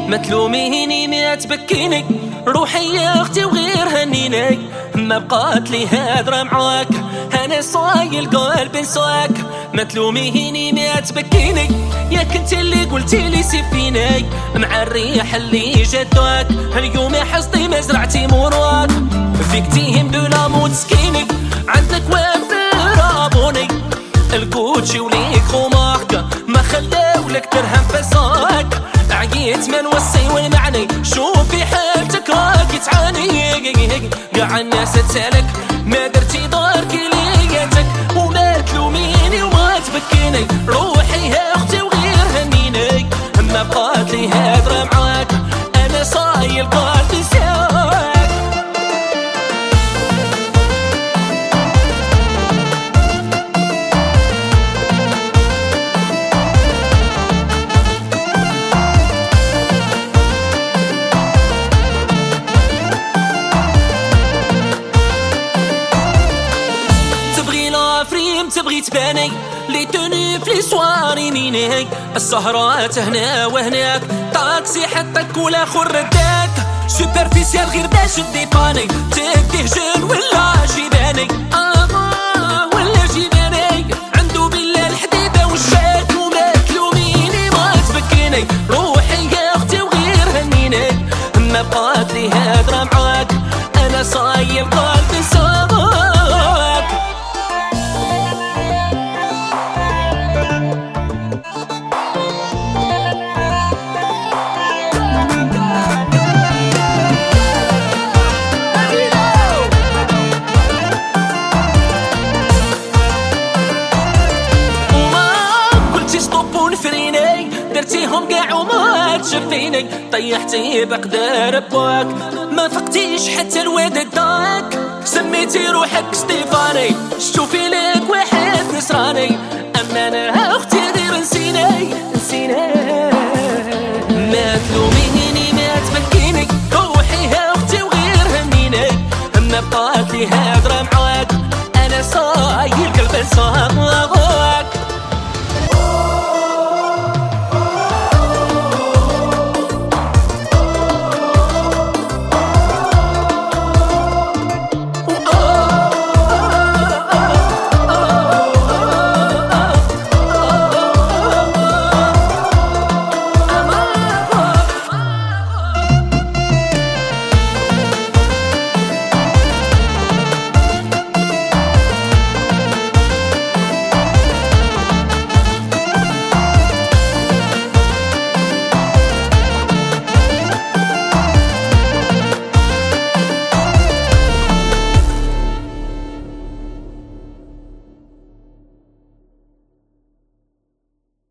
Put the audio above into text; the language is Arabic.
ما تلوميني ما تبكيني، روحي يا اختي وغير هنيني، ما بقات لي هادرة معاك، انا صايل قلب نساك. ما تلوميني ما تبكيني، يا كنت اللي قلتي لي سيفيني، مع الريح اللي جداك، اليوم يا حصدي ما زرعتي مراك، فيك تيهم بلا موت سكيني، عندك وافر ابوني، الكوتشي وليك خمارك، ما خلاو لك درهم فساك، عييت من وصي والمعني، شوفي حالتك راكي تعاني، قاع الناس تسالك ما درتي دارك لياتك، وما تلوميني وما تبكيني، روحي يا اختي وغير هنيني، ما بقات لي هادرة معاك، انا صايل قلبي ساك. تبغي تباني لي توني في لي سواري نيني، السهرات هنا وهناك، طاكسي حطك ولا خرداك، سوبرفيسيال غير باش ديباني، تديه جن ولا جيباني، ولا جيباني، عندو بالله الحديدة والشاك، وما تلوميني ما تبكيني، روحي يا اختي وغير هنيني، ما بقات لي هادرة معاك، انا صايل قلبي ساك. درتيهم قاع وما تشفيني، طيحتي بقدر بواك، ما فقتيش حتى الواد داك، سميتي روحك ستيفاني، شوفي لك واحد نصراني، اما انا اختي